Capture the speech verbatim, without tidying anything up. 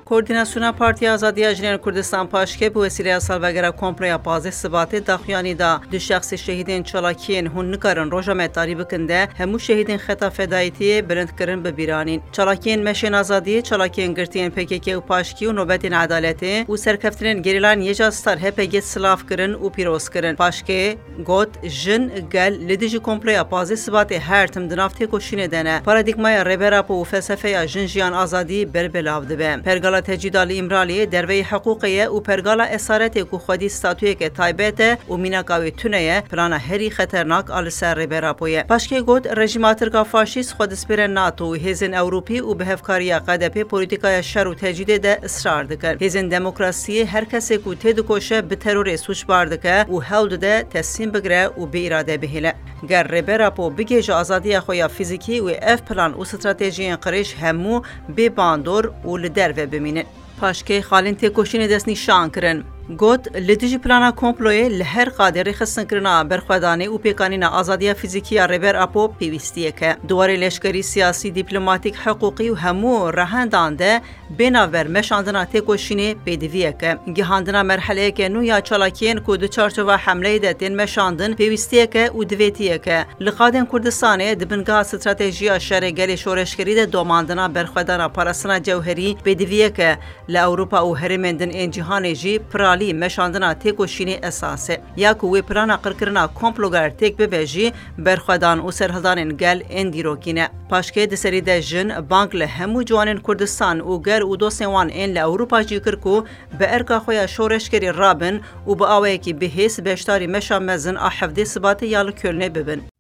کوردیناسیونا پارتیا آزادی جنین کردستان پاشکه به وسیله سالوگرا کمپلیا پازه ثبات داخیانی دا دو شخص شهیدین چالاکیین هون نکارن روجامه تاری بکنده همو شهیدین خطا فدایتی برند کرن به بیرانین چالاکیین مشین آزادی چالاکیین گرتین پکیک و پاشکی و نوبتین عدالتی و سرکفترین گریلان یجا ستار هپگیت سلاف کرن و پیروز کرن پاشکه گوت جن گل لدیج کمپلیا پازه ثبات هر تم دنافتی کوشینه دنه پارادیگمای ریبرا و فلسفه جن جیان آزادی بر بلاو دبن پرگالا تجدید ایمرالی دروی حقوقیه و پرگالا اسارت کو خودی ستاتوی که تایبته و میناکاوی تونه پلان هری خطرناک آل سر ریبراپویه پاشکه گوت رژیماترکا فاشیست خود سپیر ناتو و هیزن اوروپی و بهفکاری قدپی پولیتیکای شر و تجدید ده اصرار دکر هیزن دموکراسی هر کسی کو تد کوشه به ترور سوچ باردکه و هول ده تسلیم بگره و به اراده بهله گر ریبراپو بگیج آزادی خویا فیزیکی و اف پلان و استراتژی قریش همو به باندور و لدر و بمینه پاشکه خالین تکوشین دست نشان کرن گوت لدیجی پلانا کمپلوی لهر قادری خستن کرنا برخوادانی و پیکانینا آزادی فیزیکی ریبر اپو پیوستیه که دواری لشکری سیاسی دیپلماتیک حقوقی و همو رهندانده بیناور مشاندنا تکوشینی پیدویه که گهاندنا مرحله که نو یا چالاکین که دو چارچوه حمله دتین مشاندن پیوستیه که و دویتیه که لقادن کردستانه دبنگاه استراتژیا شرگلی شورشگری ده دوماندنا برخوادانا پاراسنا جوهری پیدویه که لأوروپا و هرمندن این جهان جی پرال مشاندنا تکوشینی اساسه یا کوی پلانا قرکرنا کمپلوگر تک ببیجی برخوادان و سرهدانین گل اندیروکینه پاشکه دسری ده جن بانک لهمو جوانین کردستان و گر و دو سوان این لأوروپا جی کرکو به ارکا خویا شورشگری رابن و با آوه که بهیس بشتاری مشامزن آحفده ثبات یال کلنه ببن